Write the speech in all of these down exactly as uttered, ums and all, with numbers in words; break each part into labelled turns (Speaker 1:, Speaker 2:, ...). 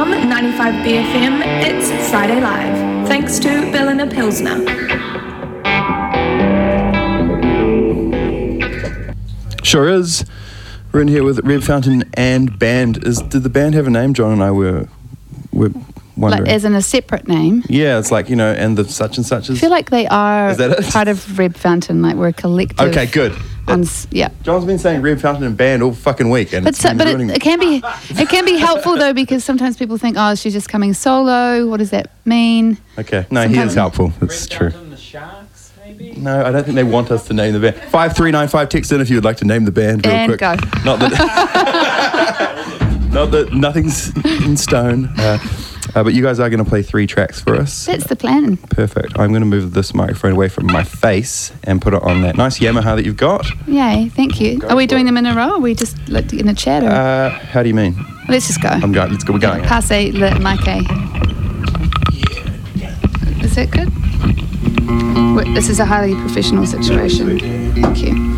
Speaker 1: From ninety-five B F M, it's Friday Live. Thanks to Berliner Pilsner.
Speaker 2: Sure is. We're in here with Red Fountain and band. Is did the band have a name? John and I were were wondering.
Speaker 3: Like as in a separate name?
Speaker 2: Yeah, it's like, you know, and the such and such is.
Speaker 3: I feel like they are
Speaker 2: Is that it?
Speaker 3: part of Red Fountain. Like we're a collective.
Speaker 2: Okay, good.
Speaker 3: On, s- yeah.
Speaker 2: John's been saying Red Fountain and band all fucking week, and
Speaker 3: But
Speaker 2: it's
Speaker 3: so,
Speaker 2: been
Speaker 3: but it,
Speaker 2: ruining-
Speaker 3: it can be it can be helpful though, because sometimes people think, oh, she's just coming solo. What does that mean?
Speaker 2: Okay, no, he
Speaker 3: sometimes-
Speaker 2: is helpful. That's true.
Speaker 4: The Sharks, maybe?
Speaker 2: No, I don't think they want us to name the band. five three nine five, text in if you would like to name the band real
Speaker 3: And
Speaker 2: quick.
Speaker 3: go.
Speaker 2: Not that, not that nothing's in stone. Uh, uh, but you guys are going to play three tracks for us.
Speaker 3: That's the plan.
Speaker 2: Perfect. I'm going to move this microphone away from my face and put it on that nice Yamaha that you've got.
Speaker 3: Yay, thank you.
Speaker 2: Go
Speaker 3: Are we
Speaker 2: for
Speaker 3: doing
Speaker 2: it.
Speaker 3: them in a row, or are we just like, in a chat? Or?
Speaker 2: Uh, how do you mean?
Speaker 3: Let's just go.
Speaker 2: I'm going. Let's go. We're going.
Speaker 3: Passe le mic. Is that good? Wait, this is a highly professional situation. Thank you.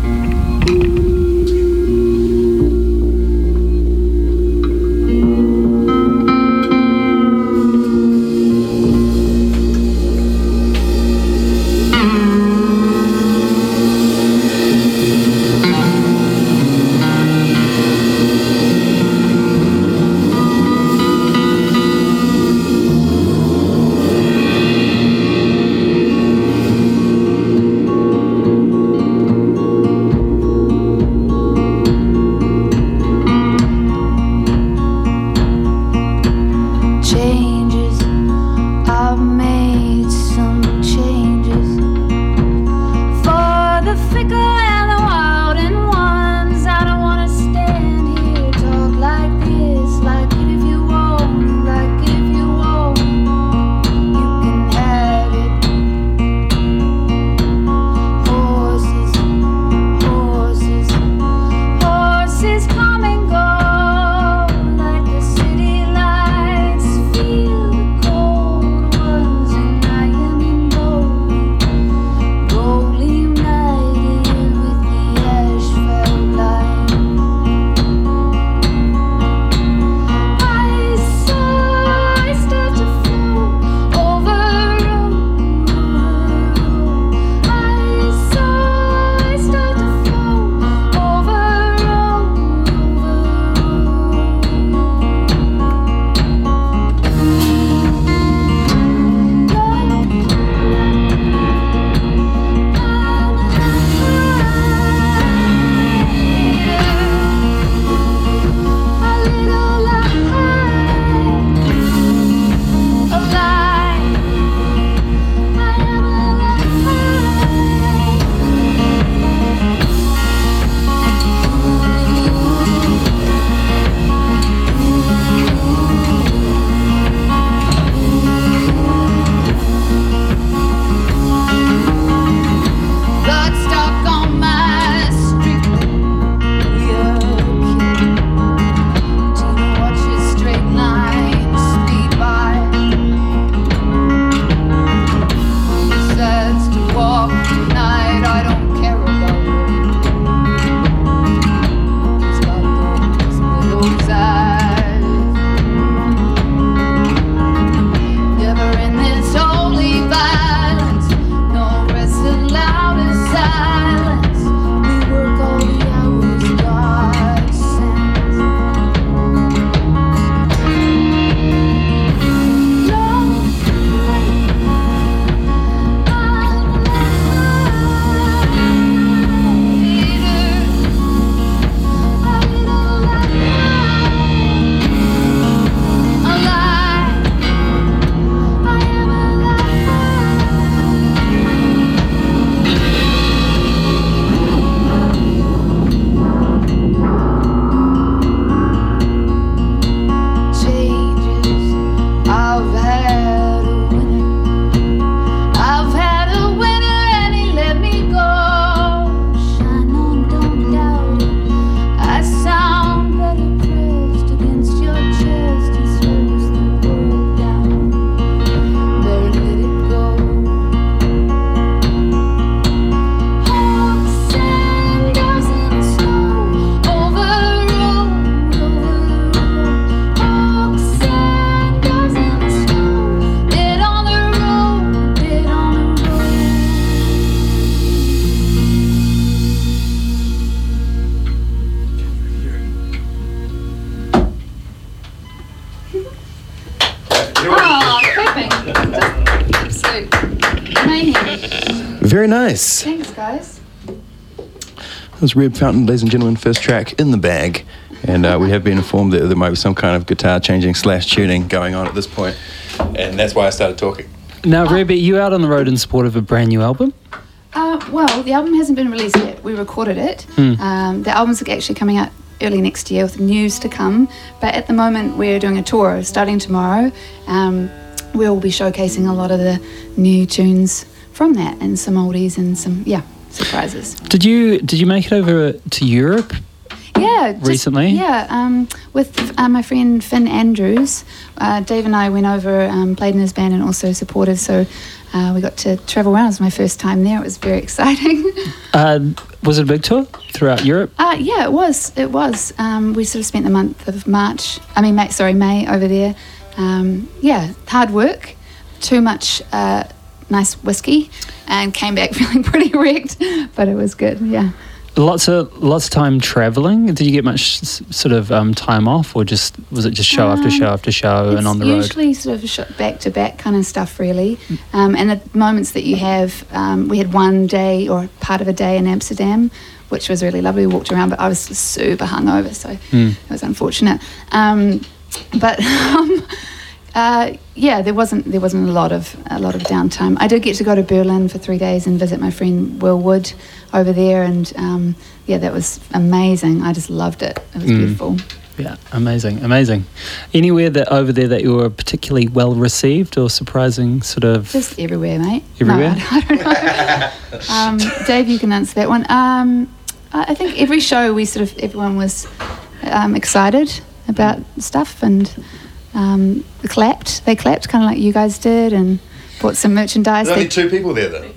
Speaker 2: Very nice.
Speaker 3: Thanks, guys.
Speaker 2: That was Reb Fountain, ladies and gentlemen, first track in the bag. And uh, we have been informed that there might be some kind of guitar changing slash tuning going on at this point. And that's why I started talking.
Speaker 4: Now, Reb, are you out on the road in support of a brand new album?
Speaker 3: Uh, well, the album hasn't been released yet. We recorded it.
Speaker 4: Mm.
Speaker 3: Um, the album's actually coming out early next year with news to come. But at the moment, we're doing a tour starting tomorrow. Um, we'll be showcasing a lot of the new tunes from that and some oldies and some, yeah, surprises.
Speaker 4: Did you did you make it over to Europe?
Speaker 3: Yeah, just,
Speaker 4: recently?
Speaker 3: Yeah, um, with uh, my friend Finn Andrews, uh, Dave and I went over, um, played in his band and also supported, so uh, we got to travel around. It was my first time there. It was very exciting.
Speaker 4: uh, was it a big tour throughout Europe?
Speaker 3: Uh, yeah, it was. It was. Um, we sort of spent the month of March, I mean, May, sorry, May over there. Um, yeah, hard work, too much uh, nice whiskey, and came back feeling pretty wrecked, but it was good, yeah.
Speaker 4: Lots of lots of time traveling. Did you get much s- sort of um, time off, or just was it just show
Speaker 3: um,
Speaker 4: after show after show and on the road?
Speaker 3: It's usually sort of sh- back to back kind of stuff, really. Um, and the moments that you have, um, we had one day or part of a day in Amsterdam, which was really lovely. We walked around, but I was super hungover, so
Speaker 4: Mm.
Speaker 3: it was unfortunate. Um, but um, uh, yeah, there wasn't there wasn't a lot of a lot of downtime. I did get to go to Berlin for three days and visit my friend Will Wood over there, and um, yeah, that was amazing. I just loved it. It was
Speaker 4: Mm.
Speaker 3: beautiful.
Speaker 4: Yeah, amazing, amazing. Anywhere that over there that you were particularly well received or surprising, sort of?
Speaker 3: Just everywhere, mate.
Speaker 4: Everywhere?
Speaker 3: No, I don't know. um, Dave, you can answer that one. Um, I I think every show we sort of everyone was um, excited about stuff and um, clapped. They clapped, kind of like you guys did, and bought some merchandise.
Speaker 2: There's only
Speaker 3: They,
Speaker 2: two people there, though.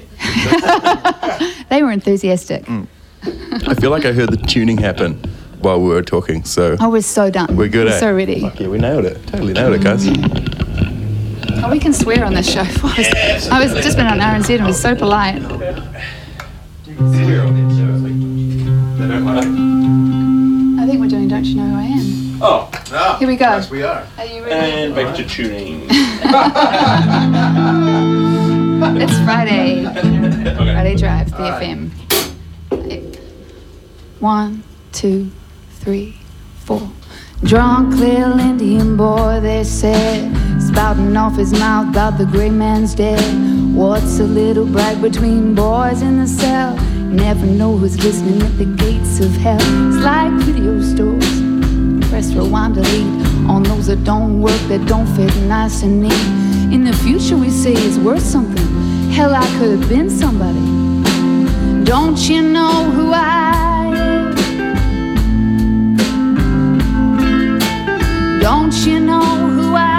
Speaker 3: they were enthusiastic.
Speaker 2: Mm. I feel like I heard the tuning happen while we were talking, so
Speaker 3: I was so done.
Speaker 2: we're good
Speaker 3: We're
Speaker 2: at
Speaker 3: so ready.
Speaker 2: Fuck yeah, we nailed it. Totally nailed it, guys.
Speaker 3: Oh, we can swear on this show. I was, I was just been on R and Z and was so polite. I think we're doing Don't You Know Who I Am.
Speaker 5: Oh,
Speaker 2: Ah,
Speaker 3: Here we go.
Speaker 2: Yes, we are.
Speaker 3: Are you ready?
Speaker 5: and back to tuning.
Speaker 3: It's Friday.
Speaker 5: Okay.
Speaker 3: Friday Drive, B F M. One, two, three, four. Drunk little Indian boy, they said, spouting off his mouth about the great man's dead. What's a little brag between boys in the cell? Never know who's listening at the gates of hell. It's like video stores. Press rewind, delete on those that don't work, that don't fit nice and neat. In the future we say it's worth something. Hell, I could have been somebody. Don't you know who I am? Don't you know who I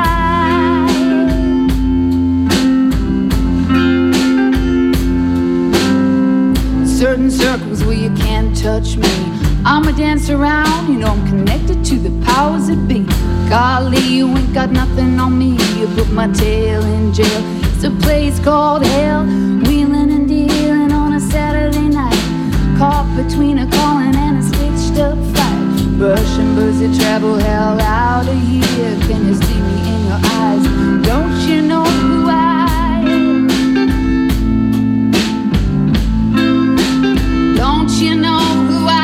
Speaker 3: am? Certain circles where you can't touch me, I'ma dance around, you know I'm connected to the powers that be. Golly, you ain't got nothing on me. You put my tail in jail. It's a place called hell. Wheeling and dealing on a Saturday night. Caught between a calling and a stitched up fight. Russian birds that travel hell out of here. Can you see me in your eyes? Don't you know who I am? Don't you know who I am?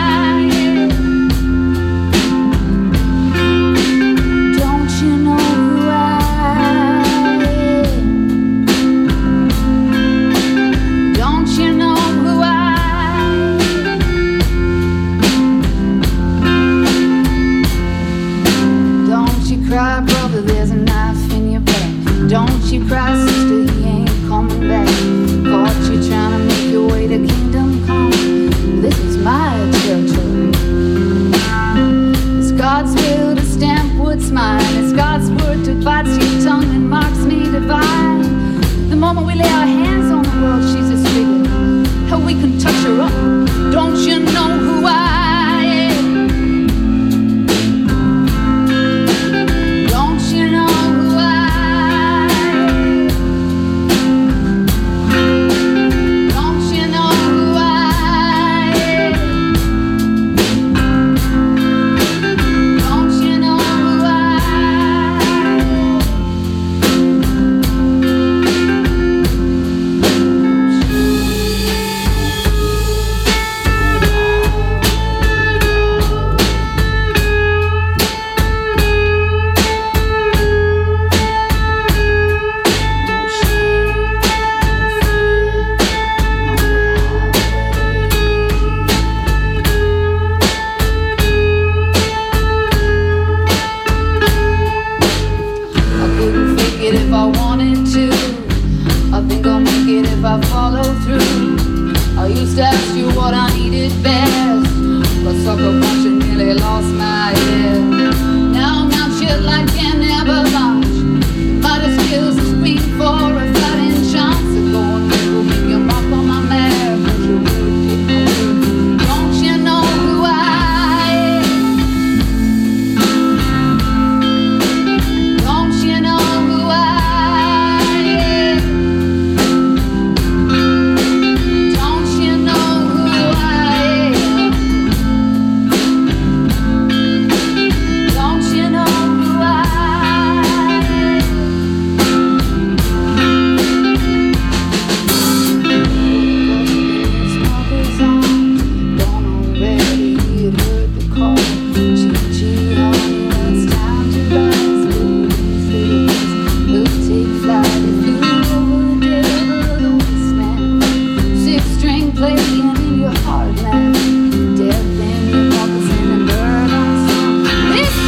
Speaker 3: Cry, brother, there's a knife in your back. Don't you cry, sister, he ain't coming back. Caught you trying to make your way to kingdom come. This is my territory. It's God's will to stamp what's mine. It's God's word to bites your tongue and marks me divine. The moment we lay our hands on the world, she's a spigot. How we can touch her up. Don't you know who I am?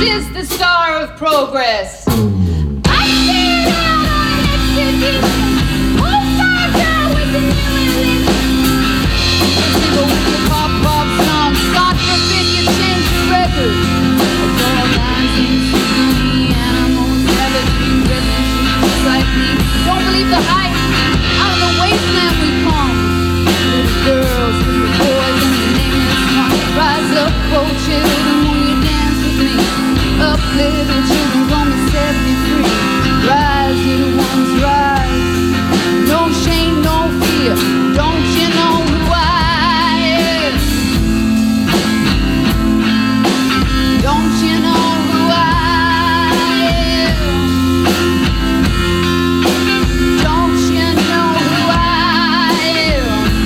Speaker 3: is the star of progress. I see it out on exhibition. Old star girl with the new enlist. Single with your pop pop song. God forbid you change the record. It's all lines in symphony. Animals, savagery, redness, just like me. Don't believe the hype. Out of the wasteland we come. Little girls, little boys, and your name is one. Rise up, oh children, won't you dance with me? Up, little children, gonna set me free. Rise, little ones, rise. No shame, no fear. Don't you know who I am? Don't you know who I am? Don't you know who I am?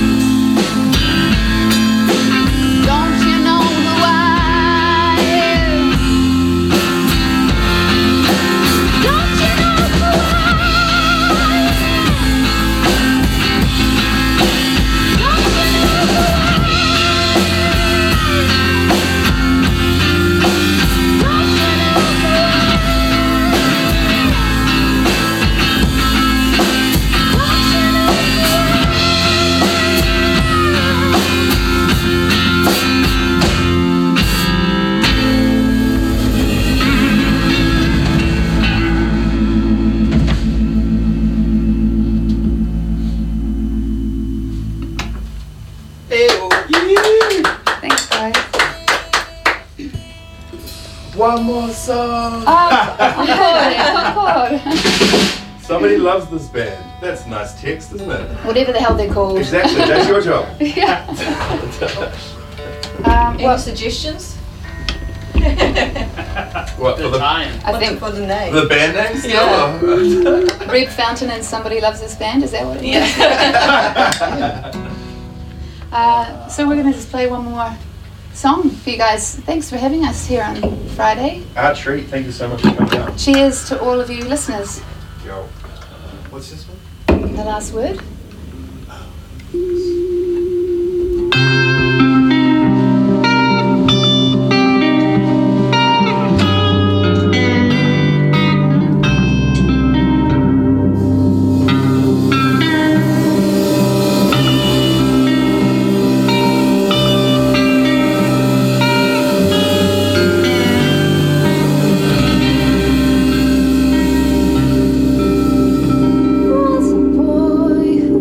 Speaker 3: Don't you know who I am? Don't you know who I am? Don't you know who I am? Don't you know who I Thanks, guys.
Speaker 2: One more song.
Speaker 3: Oh,
Speaker 2: Somebody loves this band. That's a nice text, isn't it?
Speaker 3: whatever the hell they're called.
Speaker 2: Exactly. That's your job.
Speaker 3: Yeah. Um,
Speaker 5: Any
Speaker 3: well,
Speaker 5: suggestions?
Speaker 2: What for the
Speaker 4: time.
Speaker 3: I think
Speaker 5: For the name.
Speaker 2: the band name still?
Speaker 5: Yeah.
Speaker 2: or-
Speaker 3: Reb Fountain and Somebody Loves This Band, is that what it is?
Speaker 5: Yeah.
Speaker 3: Uh, so we're going to just play one more song for you guys. Thanks for having us here on Friday.
Speaker 2: Our treat. Thank you so much for coming out.
Speaker 3: Cheers to all of you listeners.
Speaker 2: Yo. What's this one?
Speaker 3: The last word. Was a boy who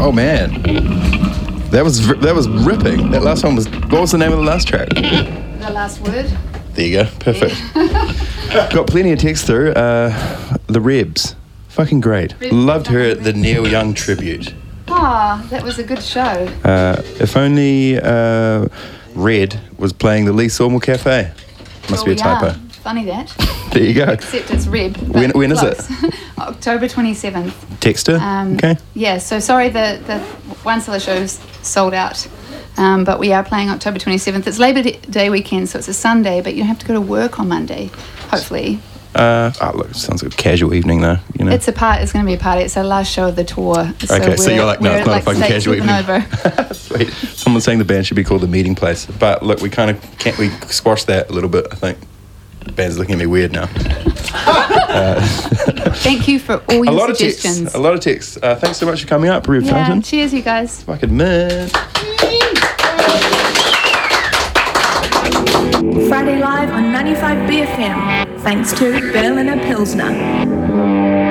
Speaker 2: Oh man, that was that was ripping. That last one was. What was the name of the last track?
Speaker 3: The last word.
Speaker 2: There you go. Perfect. Got plenty of text through. Uh, the Rebs, fucking great.
Speaker 3: Rebs
Speaker 2: Loved her
Speaker 3: fucking
Speaker 2: at the
Speaker 3: Rebs.
Speaker 2: Neil Young tribute.
Speaker 3: Ah, that was a good show.
Speaker 2: Uh, if only uh, Red was playing the Lee Sawmill Cafe. Must
Speaker 3: Well,
Speaker 2: be a
Speaker 3: we
Speaker 2: typo.
Speaker 3: are. Funny that.
Speaker 2: There you go.
Speaker 3: Except it's Reb. but
Speaker 2: When- when is it?
Speaker 3: close. October twenty-seventh.
Speaker 2: Texter.
Speaker 3: Um,
Speaker 2: okay.
Speaker 3: Yeah, so sorry the, the One Cellar show's sold out. Um, but we are playing October twenty-seventh. It's Labor Day weekend, so it's a Sunday, but you don't have to go to work on Monday, hopefully.
Speaker 2: Uh, oh, look, it sounds like a casual evening though. You know.
Speaker 3: It's a part. It's going to be a party. It's our last show of the tour.
Speaker 2: Okay, so
Speaker 3: we're-
Speaker 2: you're like, no,
Speaker 3: we're
Speaker 2: it's not a fucking
Speaker 3: State
Speaker 2: casual evening.
Speaker 3: Supernova.
Speaker 2: Sweet. Someone's saying the band should be called The Meeting Place, but look, we kind of can't we squash that a little bit. I think the band's looking at me weird now.
Speaker 3: Thank you for all
Speaker 2: A
Speaker 3: your
Speaker 2: lot of
Speaker 3: suggestions.
Speaker 2: texts. A lot of texts. Uh, thanks so much for coming up, Reb
Speaker 3: yeah,
Speaker 2: Fountain.
Speaker 3: cheers, you guys.
Speaker 2: Fucking man.
Speaker 1: Friday Live on ninety-five B F M. Thanks to Berliner Pilsner.